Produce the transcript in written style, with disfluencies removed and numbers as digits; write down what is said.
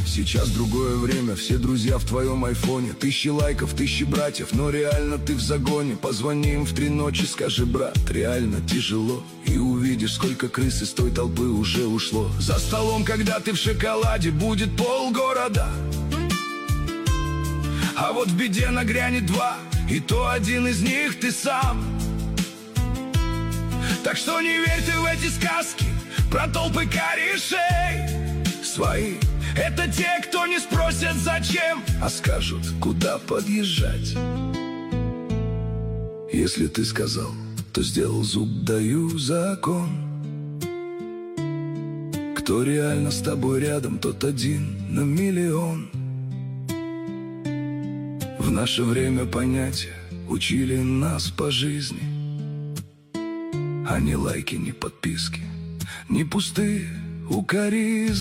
Сейчас другое время, все друзья в твоем айфоне. Тысячи лайков, тысячи братьев, но реально ты в загоне. Позвони им в 3 ночи, скажи: брат, реально тяжело. И увидишь, сколько крыс из той толпы уже ушло. За столом, когда ты в шоколаде, будет полгорода. А вот в беде нагрянет 2, и то один из них ты сам. Так что не верь ты в эти сказки про толпы корешей. Свои — это те, кто не спросят зачем, а скажут, куда подъезжать. Если ты сказал, то сделал, зуб даю закон. Кто реально с тобой рядом, тот 1 на миллион. В наше время понятия учили нас по жизни. А ни лайки, ни подписки, ни пустые укоризны.